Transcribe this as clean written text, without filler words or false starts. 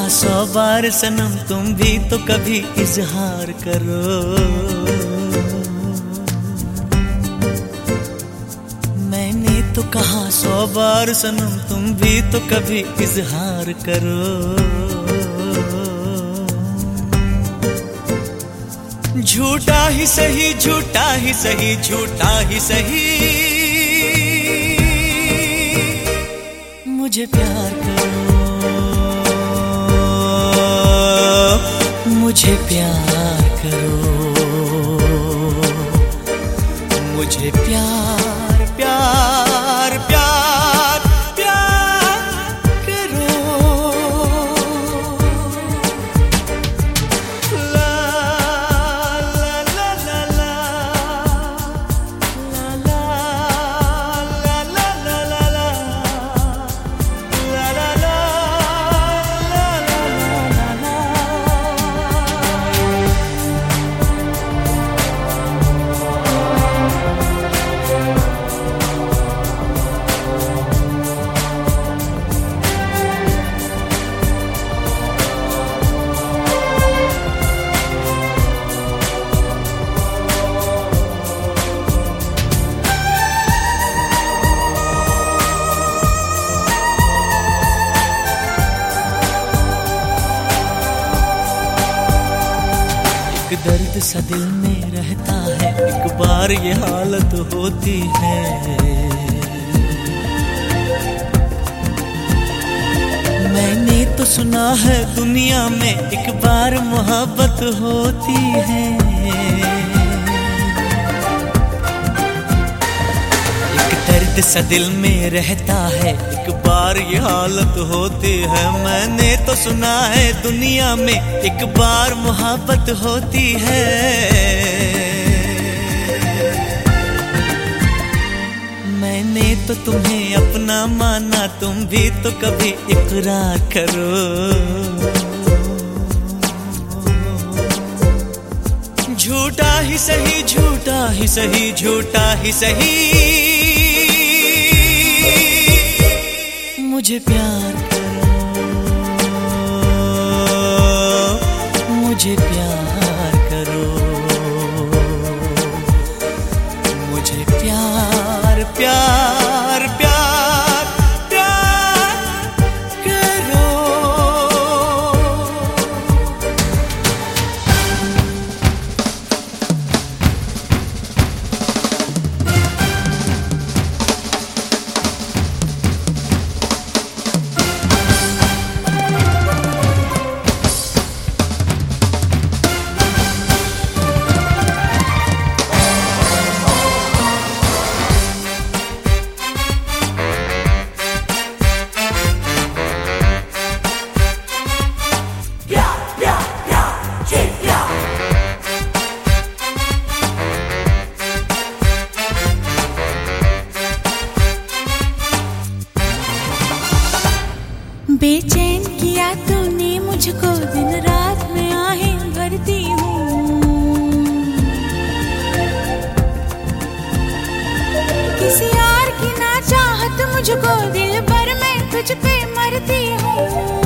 कहा 100 बार सनम तुम भी तो कभी इजहार करो। मैंने तो कहा 100 बार सनम तुम भी तो कभी इजहार करो। झूठा ही सही, झूठा ही सही, झूठा ही सही, मुझे प्यार करो, मुझे प्यार करो, मुझे प्यार प्यार प्यार प्यार करो। ला ला ला ला ला ला ला ला ला ला ला दर्द सा दिल में रहता है, एक बार ये हालत होती है। मैंने तो सुना है दुनिया में एक बार मोहब्बत होती है। एक दर्द सा दिल में रहता है, एक बार ये हालत होती है। मैंने तो सुना है दुनिया में एक बार मोहब्बत होती है। मैंने तो तुम्हें अपना माना, तुम भी तो कभी इकरार करो। झूठा ही सही, झूठा ही सही, झूठा ही सही, मुझे प्यार करो, मुझे प्यार करो, मुझे प्यार प्यार प्यार प्यार करो। बेचैन किया तूने मुझको, दिन रात में आहें भरती हूँ। किसी और की ना चाहत मुझको, दिल भर में तुझ पे मरती हूँ।